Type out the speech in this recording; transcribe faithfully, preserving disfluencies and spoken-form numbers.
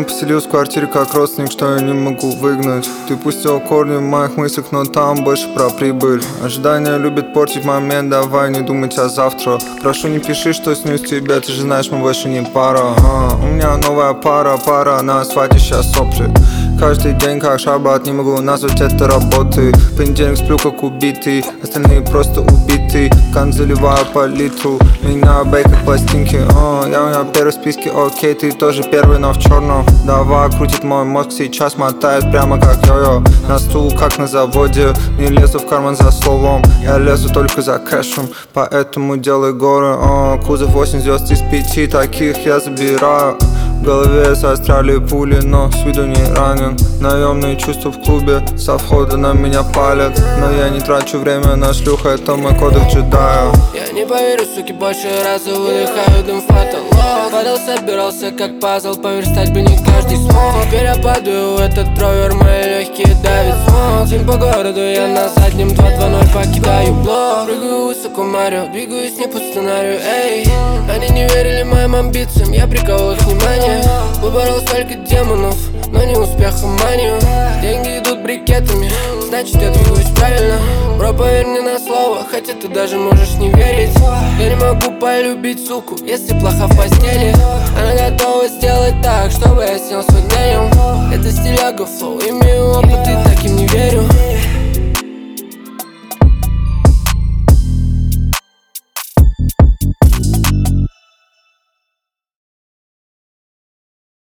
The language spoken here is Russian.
Зачем поселился в квартире как родственник, что я не могу выгнать? Ты пустил корни в моих мыслях, но там больше про прибыль. Ожидание любит портить момент, давай не думать о завтра. Прошу, не пиши, что снюсь тебе, ты же знаешь, мы больше не пара. а, У меня новая пара, пара, на асфальте сейчас сопли. Каждый день как шаббат, не могу назвать это работой. В понедельник сплю как убитый, остальные просто убиты. Кан заливаю по литру, меня бей как пластинки. О, я у меня первый в списке, окей, ты тоже первый, но в черном. Давай, крутит мой мозг, сейчас мотает прямо как йо-йо. На стул, как на заводе, не лезу в карман за словом. Я лезу только за кэшем, поэтому делай горы. О, кузов восемь звезд из пяти, таких я забираю. В голове застряли пули, но с виду не ранен. Наемные чувства в клубе, со входа на меня палят. Но я не трачу время на шлюх, это мой кодек джедая. Я не поверю, суки, больше раза выдыхаю дым в потолок. Падал, собирался как пазл, поверстать бы не каждый смог. Теперь я падаю в этот ровер, мои легкие давит смог. День по городу, я на заднем два два ноль покидаю блок. Прыгаю высоко, Марио, двигаюсь не по сценарию, эй. Они не верили моим амбициям, я приковал их внимание. Выборол столько демонов, но не успехом манию. Деньги идут брикетами, значит я двигаюсь правильно. Бро, поверь мне на слово, хотя ты даже можешь не верить. Я не могу полюбить суку, если плохо в постели. Она готова сделать так, чтобы я снял свой днем. Это стиляга флоу, имею опыт и таким не верю.